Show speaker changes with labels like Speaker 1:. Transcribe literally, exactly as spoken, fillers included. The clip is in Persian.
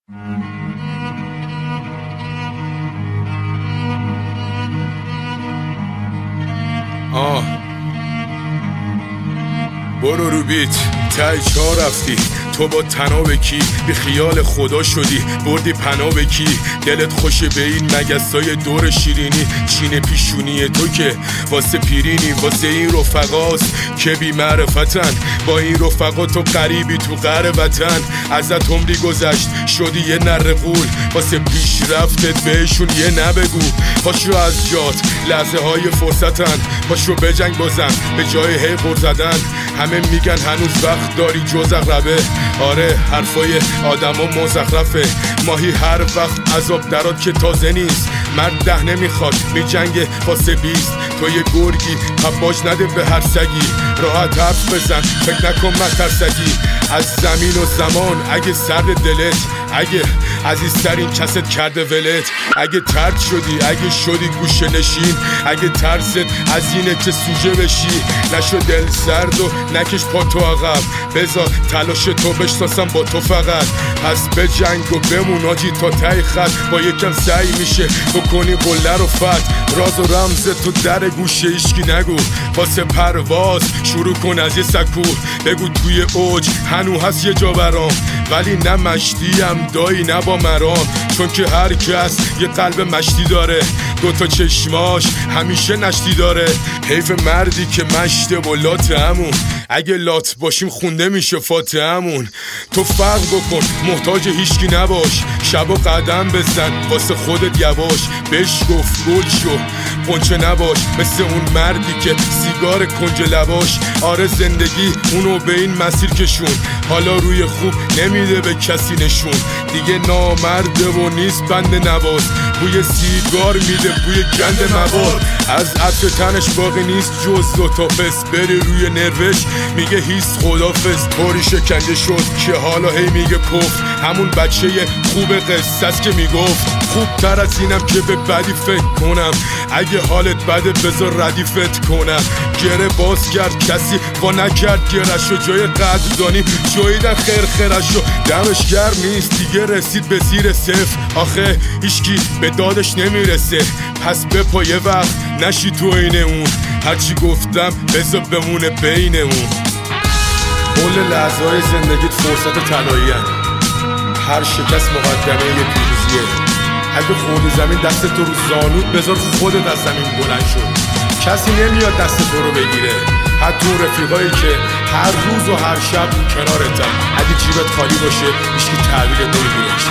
Speaker 1: آه برو رو بیت تای چا رفتی تو با تناب کی بی خیال خدا شدی بردی پناه کی دلت خوشه به این مگسای دور شیرینی چین پیشونی تو که واسه پیرینی واسه این رفقاست که بی معرفتن با این رفقا تو غریبی تو غر وطن ازت عمری گذشت شدی یه نره غول واسه پیشرفتت بهشون یه نبگو پاشو از جات لحظه های فرصتن پاشو بجنگ بازم به جای هی غر زدن همه میگن هنوز وقت داری جز اقربه آره حرفای آدم ها مزخرفه ماهی هر وقت عذاب درات که تازه نیست مرد ده نمیخواد میجنگه واسه بیست تو یه گرگی پاش نده به هر سگی راحت حرف بزن فکر نکن مترسگی از زمین و زمان اگه سرد دلت اگه عزیزترین کست کرده ولت اگه ترد شدی اگه شدی گوشه نشین اگه ترست از اینه که سوژه بشی نشو دل سرد و نکش پا تو عقب بذار تلاش تو بشناسم با تو فقط پس به جنگ و بمون آجی تا ته خط با یکم سعی میشه بکنی قله رو فت راز و رمز تو در گوشه ایشکی نگو واسه پرواز شروع کن از یه سکو بگو توی اوج هنو هست یه جا برام ولی نه مشتیم دایی نه با مرام چون که هر کس یه قلب مشتی داره دوتا چشماش همیشه نشتی داره حیف مردی که مشته و لات همون اگه لات باشیم خونده میشه فاتحمون تو فرق بکن محتاج هیچکی نباش شبا قدم بزن واسه خودت یواش بهش گفت گل شو قنچه نباش مثل اون مردی که سیگار کنج لباش آره زندگی اونو به این مسیر کشون حالا روی خوب نمیده به کسی نشون دیگه نامرده و نیست بند نواز بوی سیگار میده بوی گند مواد از عطر تنش باقی نیست جز دوتا پس بری روی نروش میگه هیست خدافز طوری شکنجه شد که حالا هی میگه کفت همون بچه خوب قصه است که میگفت خوب تر از اینم که به بدی فکر کنم اگه حالت بده بذار ردیفت کنم گره باز کرد کسی با نکرد گرشو جای قدردانی جاییدن خیر خیرشو دمش گرم نیست دیگه رسید به زیر صفر آخه هیچکی به دادش نمیرسه پس بپا یه وقت نشی تو این اون هرچی گفتم بذار بمونه بین اون کل لحظه های زندگیت فرصت طلایی هن. هر شکست مقدمه یه پیروزیه اگه خوردی زمین دست تو رو زانود بذار خودت از زمین بلند شد کسی نمیاد دست تو رو بگیره حتی اون رفیقایی که هر روز و هر شب کنارتن اگه جیبت خالی باشه هیچکی تحویلت نمیگیره